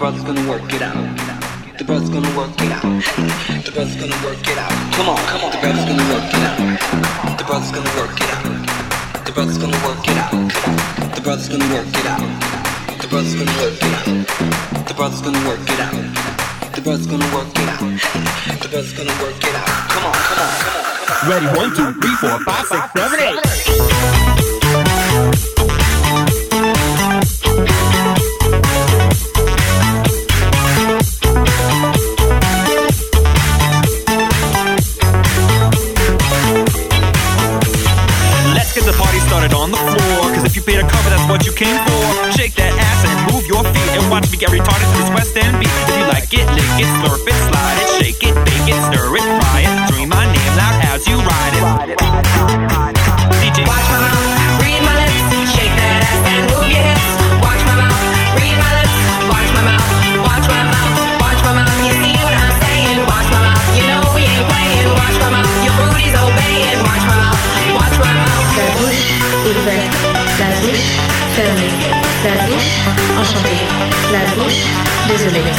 brother's gonna work it out. The brother's gonna work it out. The brother's gonna work it out. Come on, come on. The brother's gonna work it out. The brother's gonna work it out. The brother's gonna work it out. The brother's gonna work it out. The brother's gonna work it out. The brother's gonna work it out. The brother's gonna work it out. The brother's gonna work it out. Come on, come on, come on, come on. Ready? 1, 2, 3, 4, 5, 6, 7, 8. Started on the floor, cause if you paid a cover, that's what you came for. Shake that ass and move your feet and watch me get retarded to this West End beat. If you like it, lick it, slurp it, slide it, shake it, bake it, stir it, fry it. Scream my name loud as you ride it. DJ, watch my mouth, read my lips, shake that ass and move your hips. Watch my mouth, read my lips, watch my mouth, watch my mouth, watch my mouth. You see what I'm saying? Watch my mouth, you know we ain't playing. Watch my mouth, your booty's obeying. Watch my mouth, watch my mouth. La bouche ouverte, la bouche fermée, la bouche enchantée, la bouche désolée.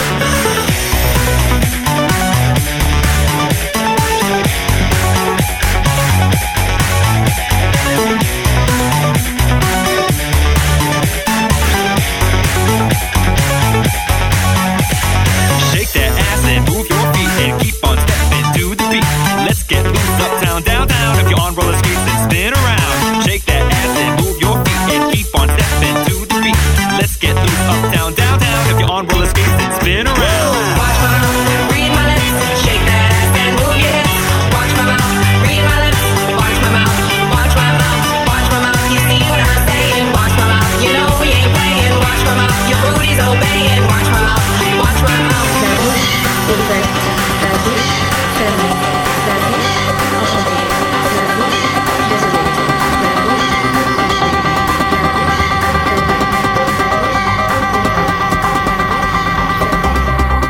Shake that ass and move your feet and keep on stepping to the beat. Let's get loose uptown, downtown. If you're on roller skates, then spin around. Shake that ass and move your feet and keep on stepping to the beat. Let's get loose uptown, downtown. If you're on roller skates, then spin around. Watch my mouth, read my lips, shake that ass and move your hips. Watch my mouth, read my lips, watch my mouth, watch my mouth, watch my mouth. You see what I'm saying? Watch my mouth, you know we ain't playing. Watch my mouth, your booty's obeying. Watch my mouth, watch my mouth. La bouche ouverte, la bouche fermée, la bouche enchantée, la bouche désolée, la bouche cachée, la bouche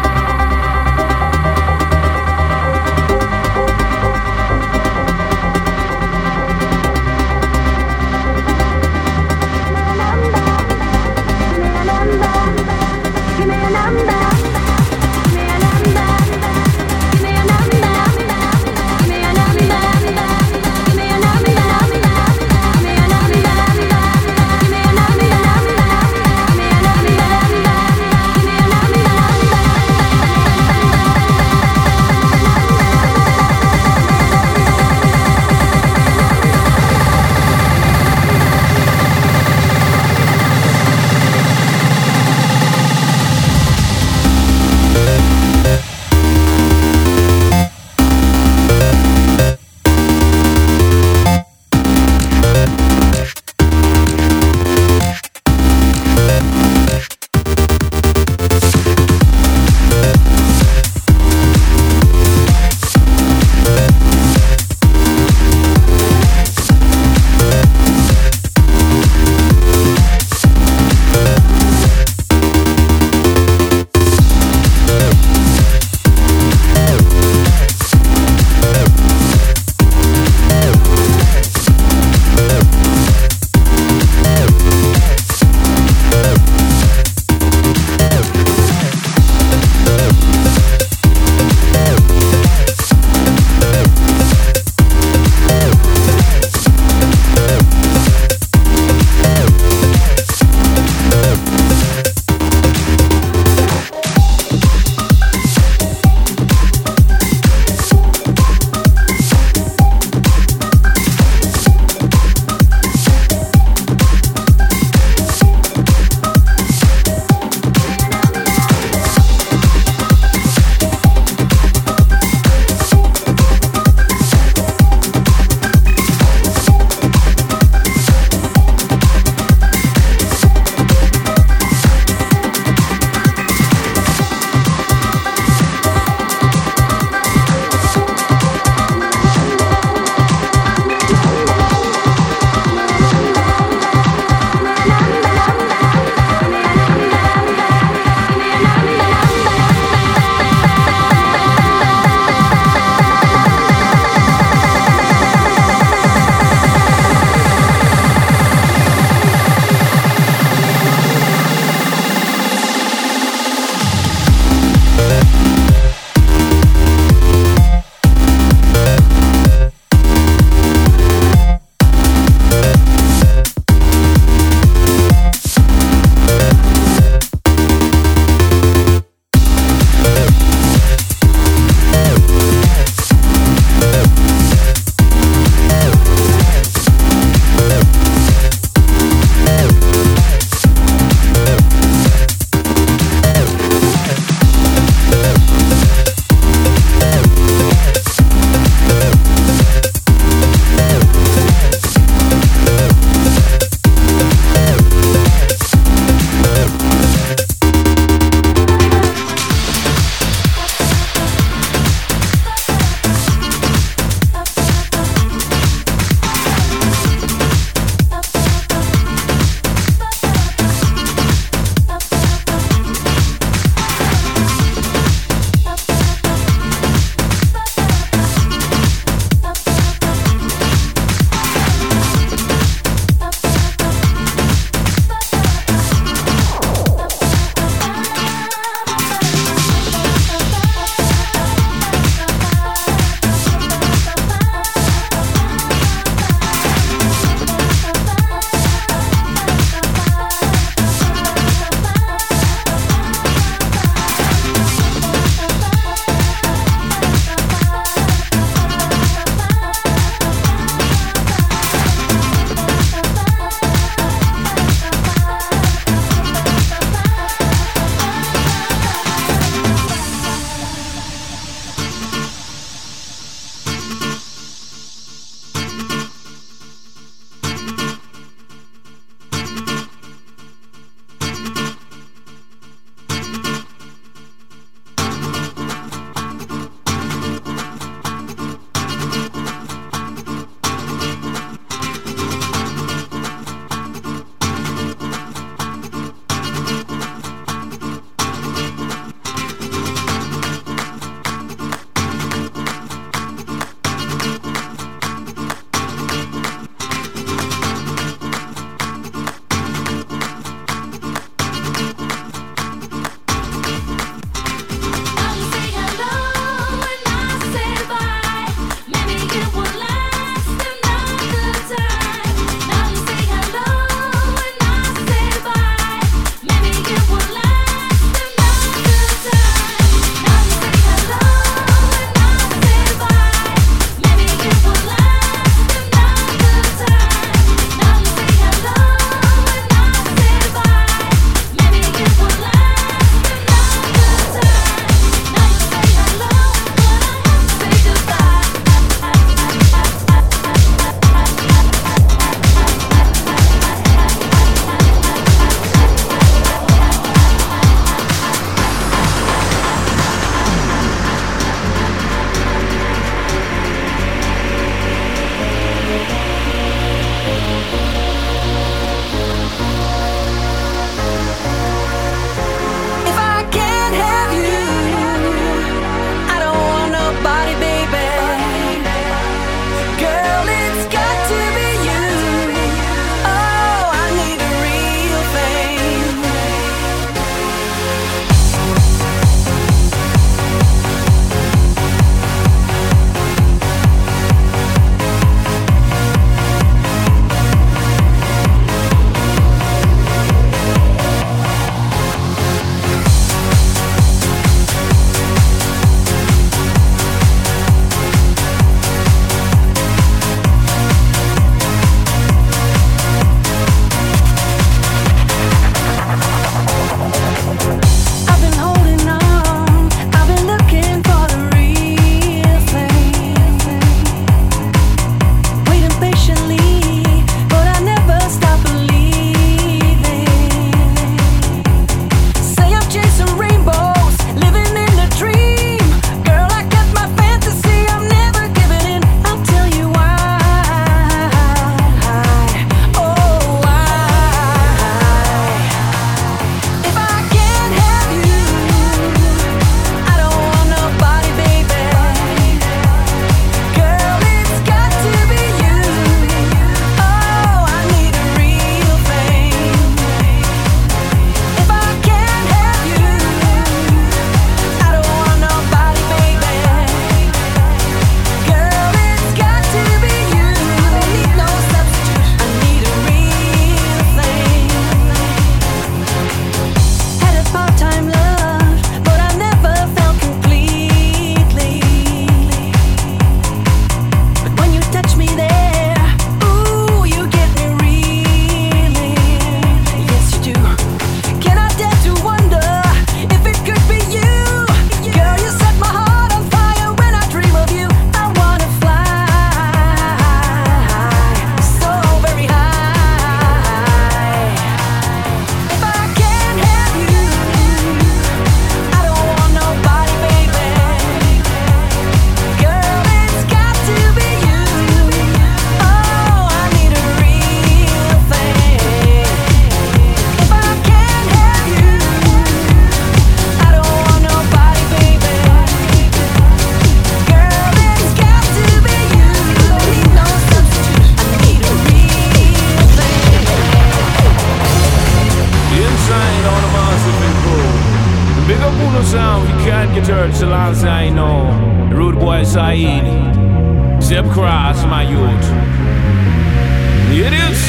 Can't get hurt so long as I know. Rude boy Saeed. Zip Cross, my youth. Idiots.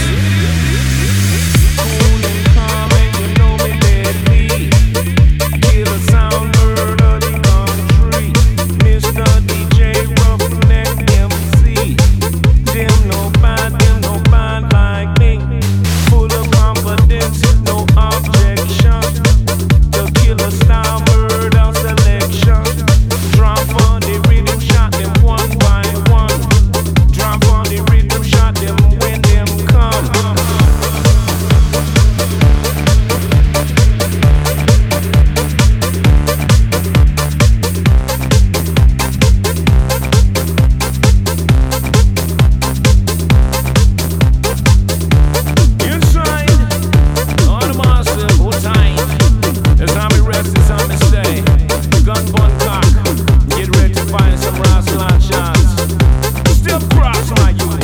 Cool and calm and you know me deadly. Hear the sound bird of the country. Mr. DJ Roughneck MC. Them no bad like me. Full of confidence, no objection. The killer style bird of selection. Drop on the rhythm, shot them one by one. Drop on the rhythm, shot them when them come. Inside, all the master, hold tight. As I'm rest, as I'm stay. Gun bun cock, get ready to find some rascal shots. Still cross my youth.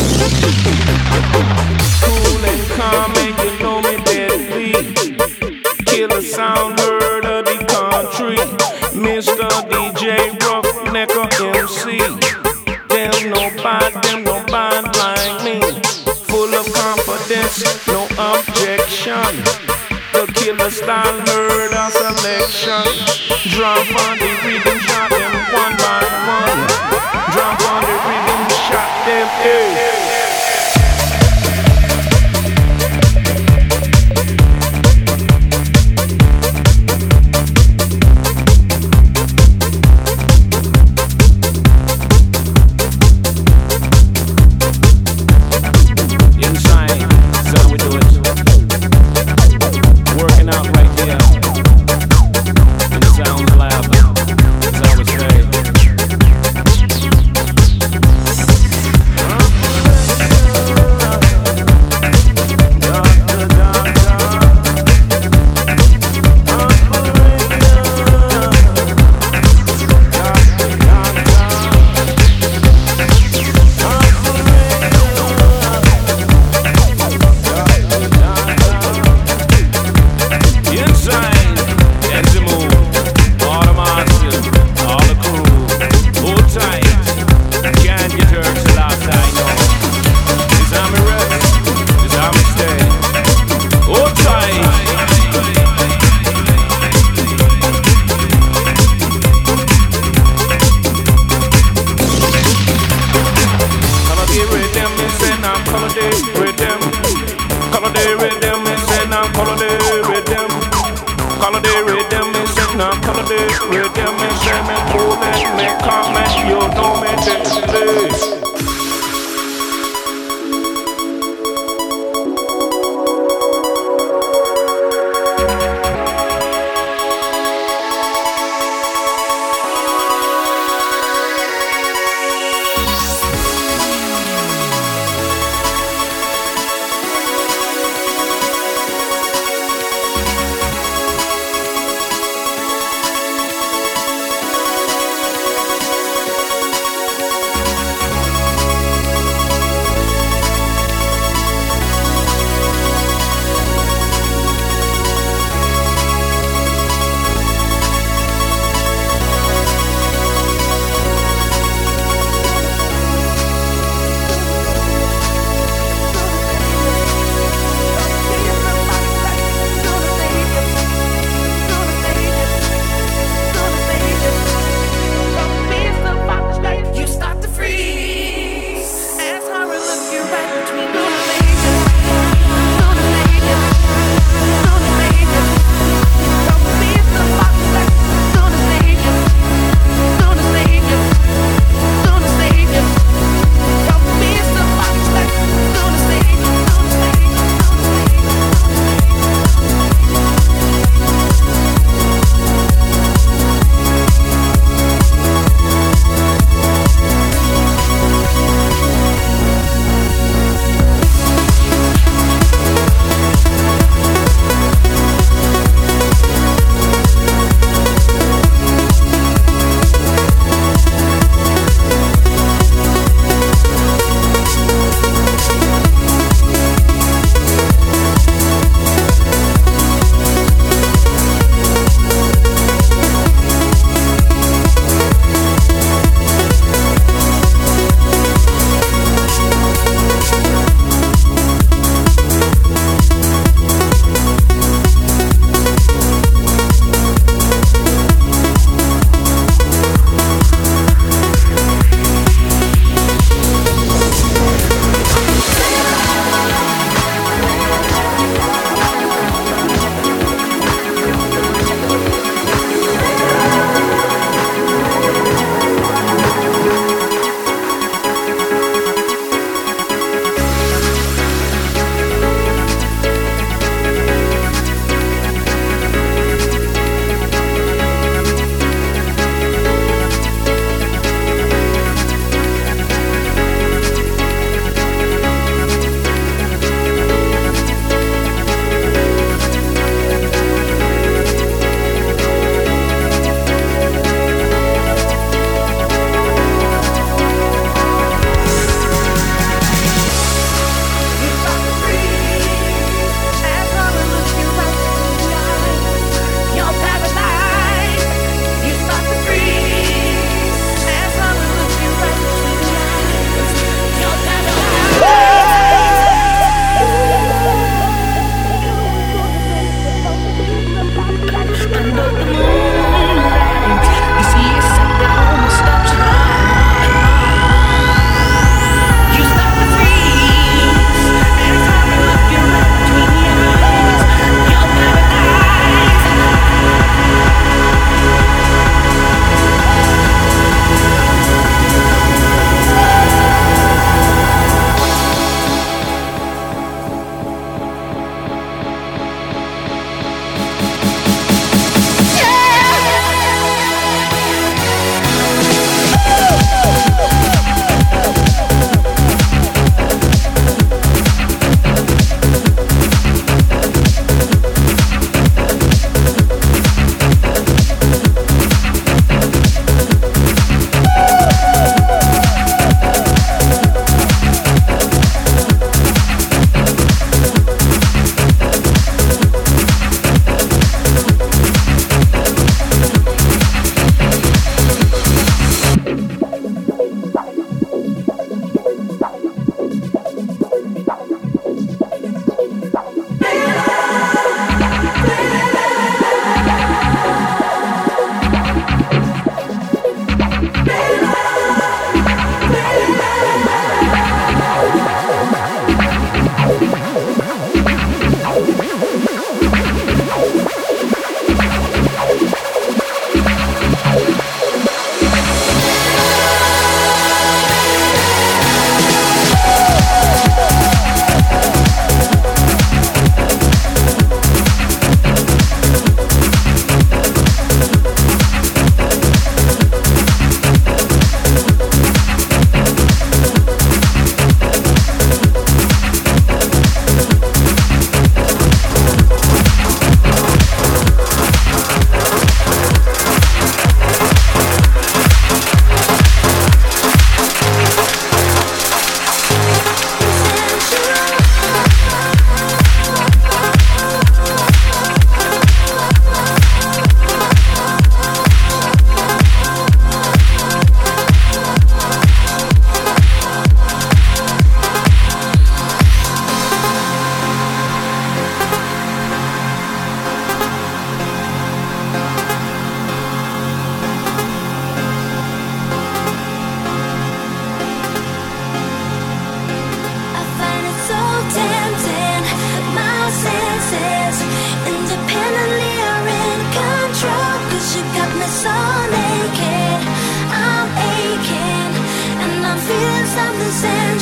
Cool and calm and you know me deadly. Killer sound heard of the country. Mr. DJ Roughnecker MC. Them no bad like me. Full of confidence, no objection. The killer style heard of selection. Drop on the rhythm, shot them one by one. Drop on the rhythm, shot them, Inside, that's how we do it. Working out right here in the sound lab. That's how we say. Inside, that's the move. All the monsters, all the crew. Hold tight. Can't get hurt till last I know. This how me rest. This how me stay. Hold tight. Color day rhythm, me say now color day rhythm. Color day rhythm, me say now color day rhythm. Color day rhythm, me say now color day rhythm. Me say me cool and me calm and you know me deadly.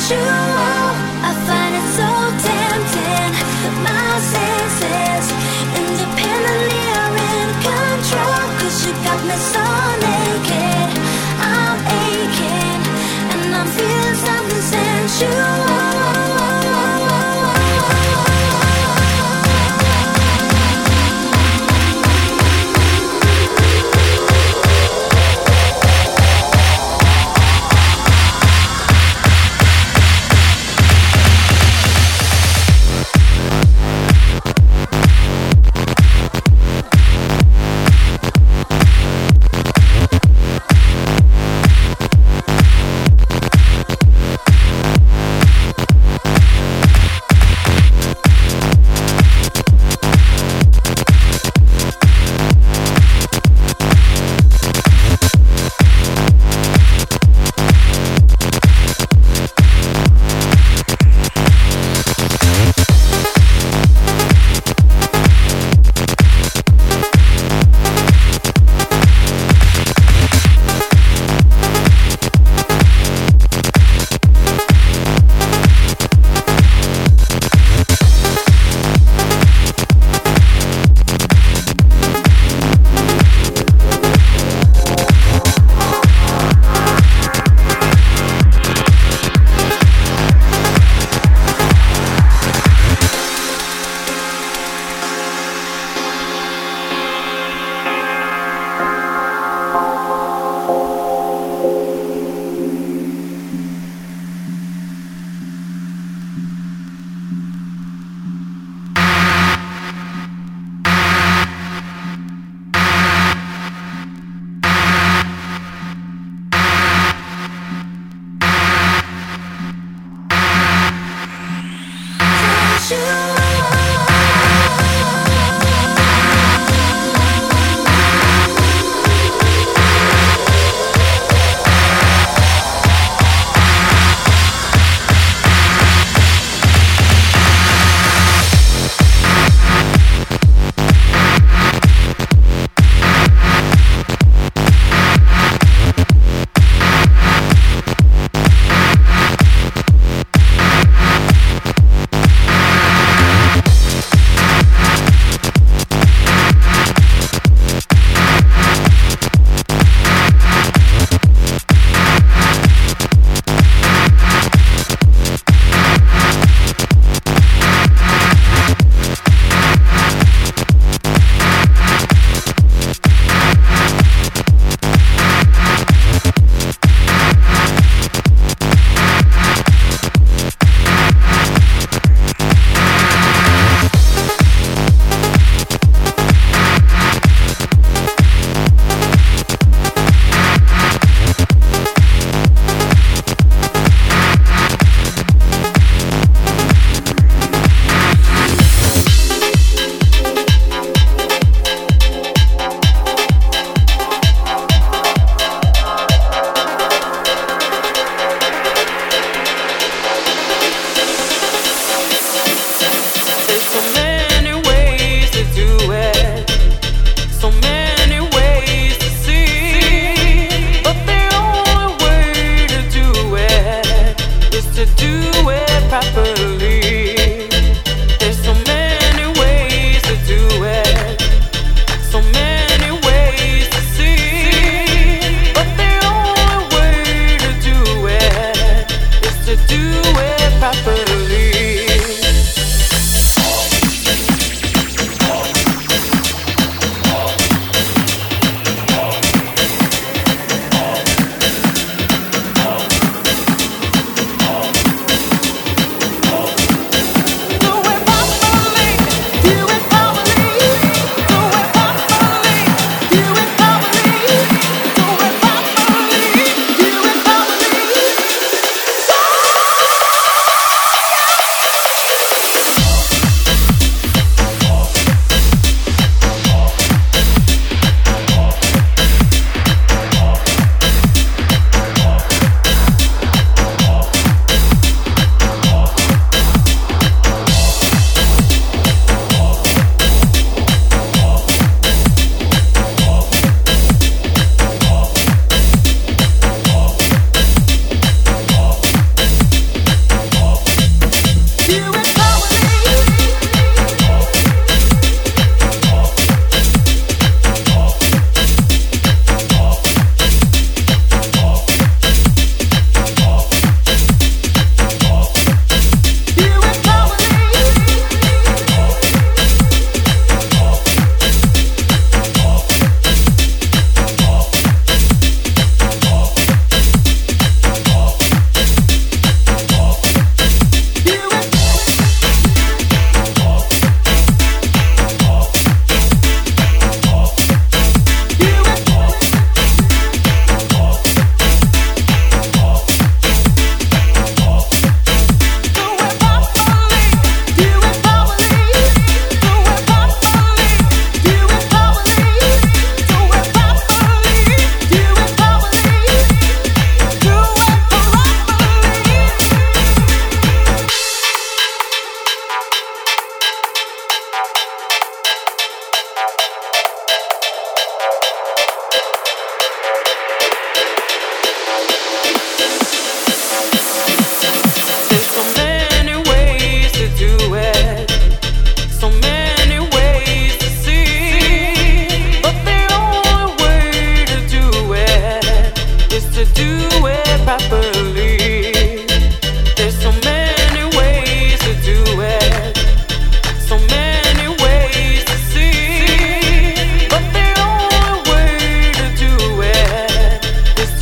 sensual. I find it so tempting. My senses independently are in control. 'Cause you got me so naked. I'm aching and I'm feeling something sensual.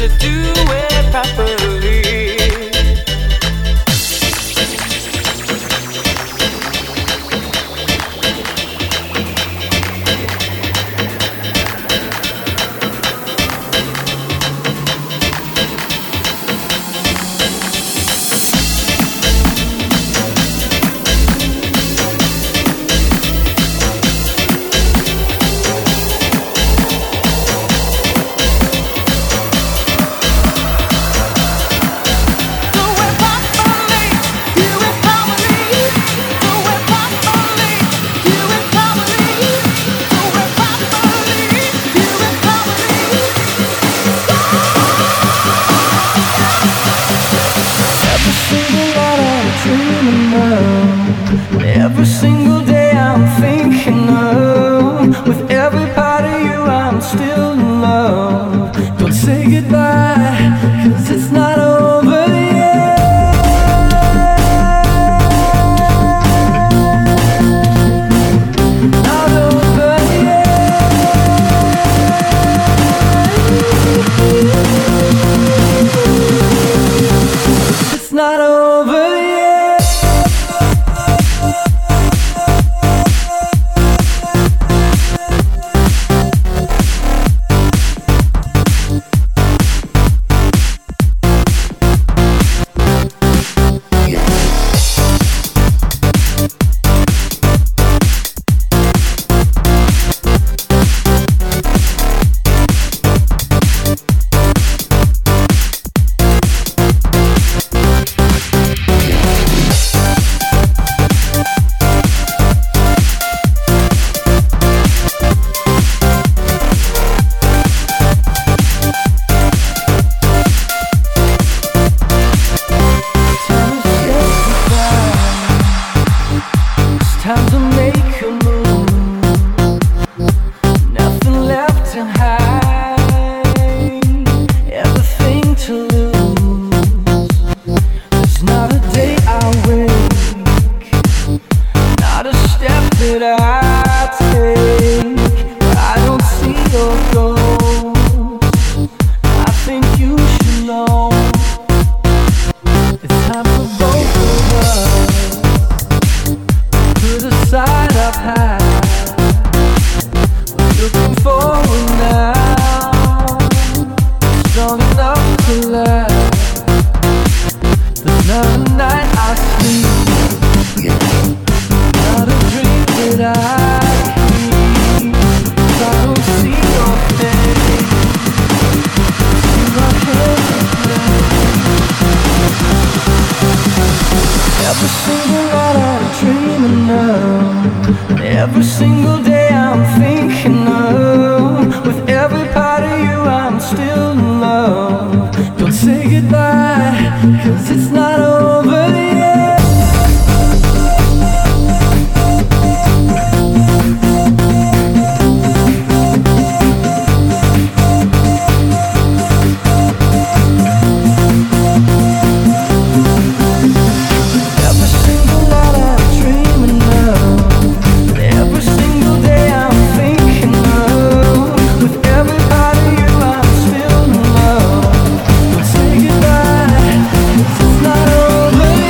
to do it properly. Every single day I'm thinking of, with every part of you I'm still in love. Don't say goodbye, 'cause it's not over yet. Not over yet. It's not over yet. Time to make a move. Nothing left to hide. Everything to lose. There's not a day I wake, not a step that I take where I don't see your ghost. I think you should know it's time for both of us. Put aside our past, we're looking forward now. Strong enough to last. There's not a night I sleep, not a dream that I keep. If I don't see your face, see my hands play. Every single night I'm dreaming of, every single day I'm thinking of, with every part of you I'm still in love. Don't say goodbye, 'cause it's not over yet. Every single night I'm dreaming of, every single day I'm thinking of, with every part of you I'm still in love. Don't say goodbye, 'cause it's not over.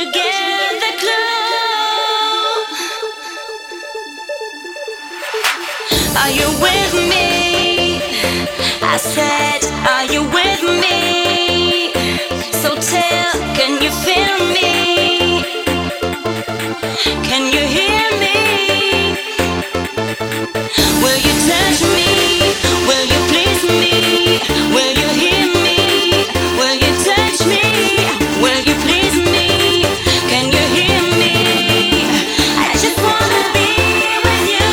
you get the clue? Are you with me? I said, are you with me? So tell, can you feel me? Can you hear me? Will you touch me? Will you please me? Will you hear me? Will you touch me? Will you please me? Can you hear me? I just wanna be with you.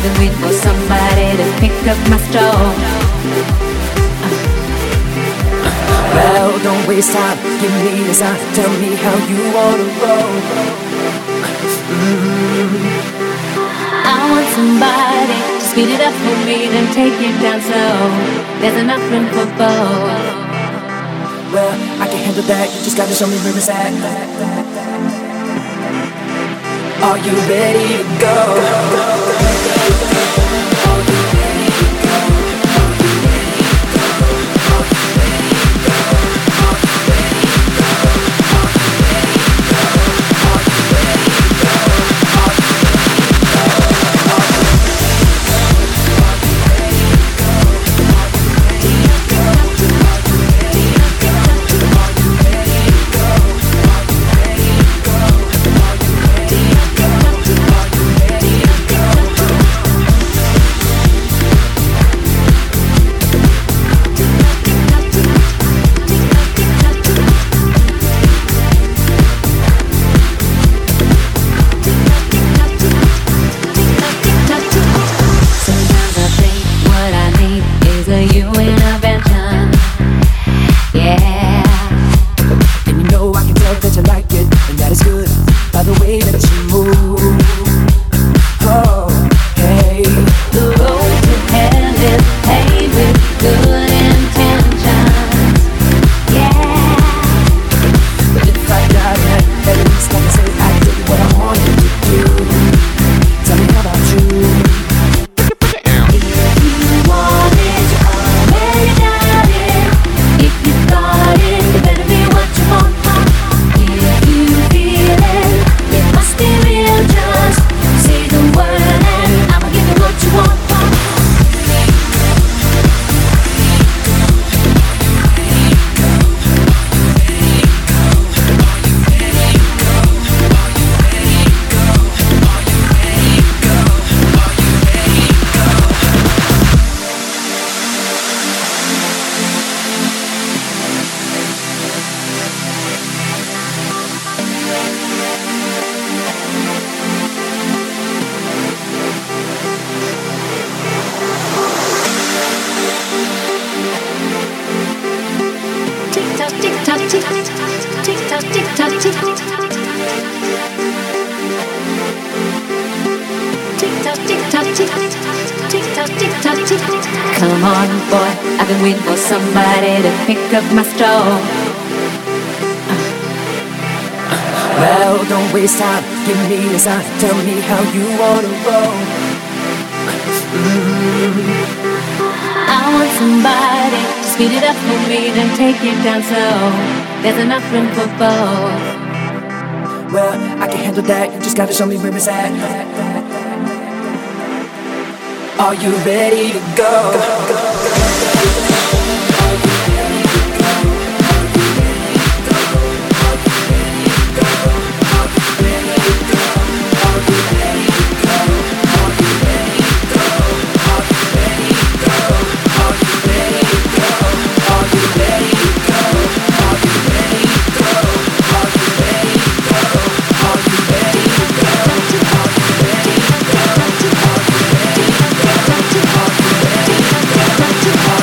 I've been waiting for somebody to pick up my stone. Well, don't waste time, give me a sign. Tell me how you wanna roll. I want somebody to speed it up for me, then take it down slow. There's enough room for both. Well, I can handle that, you just gotta show me where it's at. Are you ready to go? Come on, boy, I've been waiting for somebody to pick up my stone. Well, don't waste time, give me a sign. Tell me how you wanna roll. I want somebody to speed it up for me, then take it down slow. There's enough room for both. Well, I can handle that, you just gotta show me where it's at. Are you ready to go? Touch it.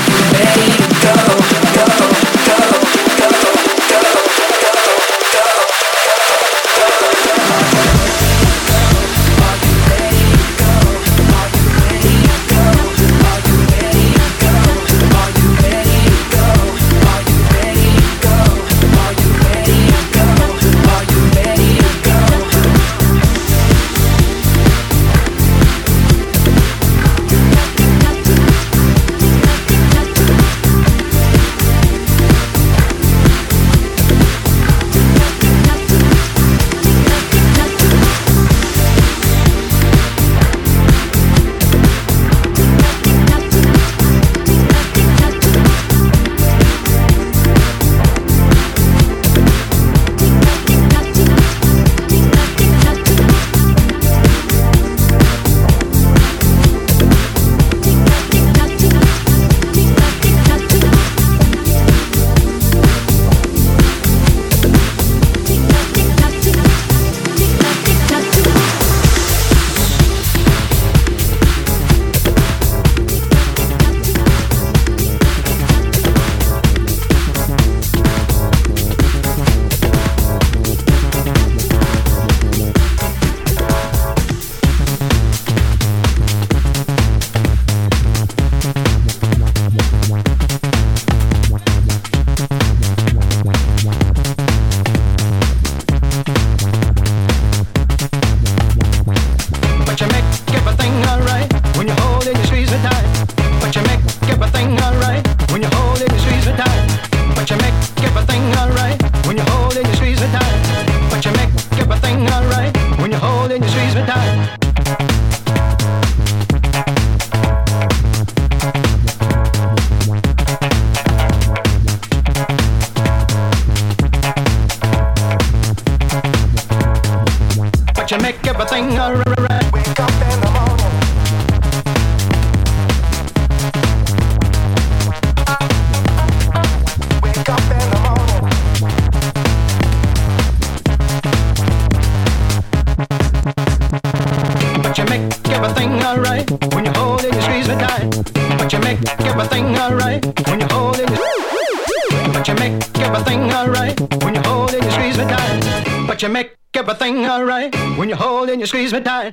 make everything alright when you hold it. But you make everything alright when you hold it, you squeeze me tight. But you make everything alright when you hold it, you squeeze me tight.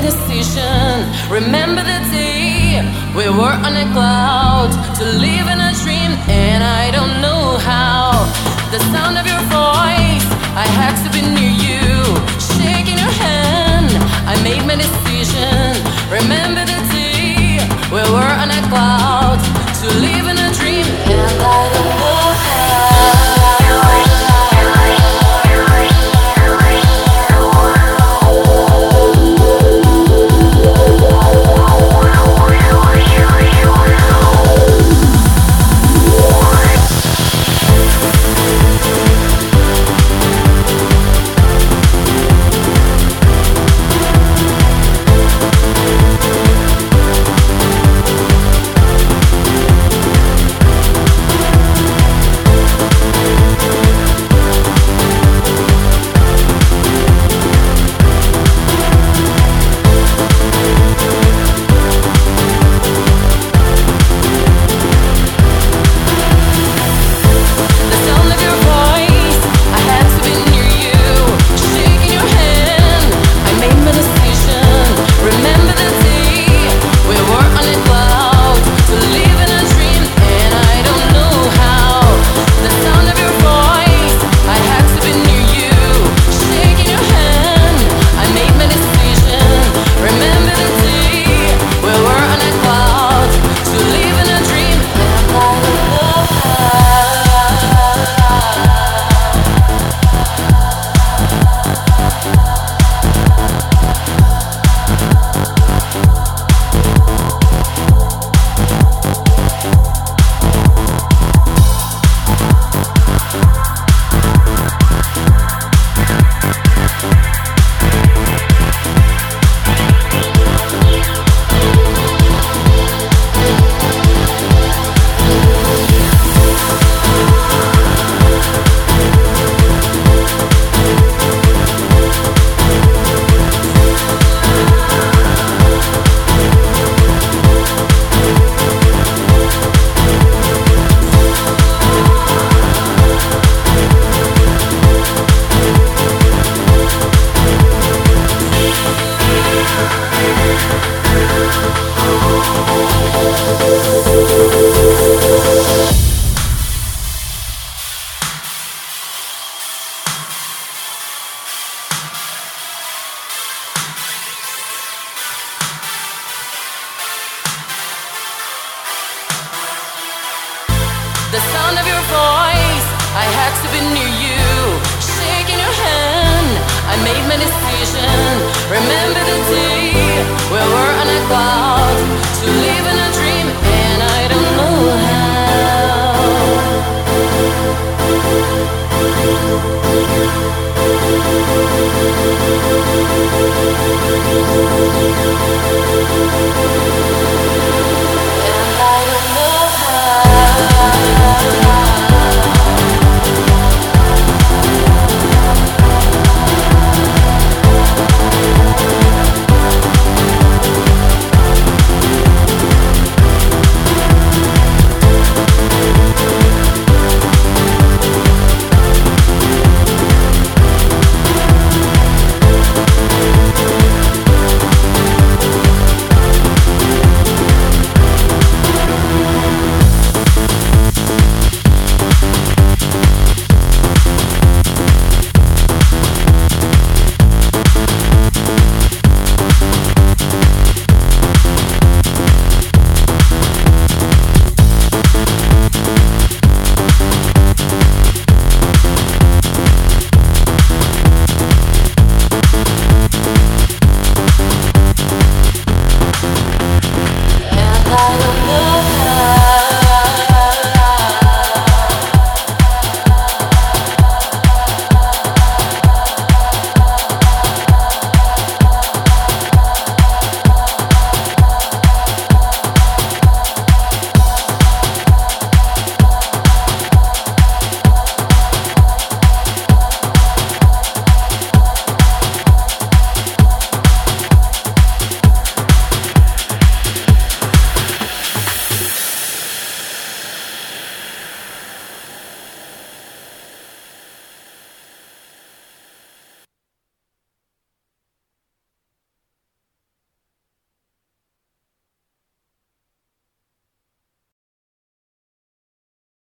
decision. Remember the day we were on a cloud to live in a dream, and I don't know how. The sound of your voice, I had to be near you, shaking your hand. I made my decision. Remember the day we were on a cloud to live in a dream, and I don't know how. The sound of your voice, I had to be near you, shaking your hand. I made my decision.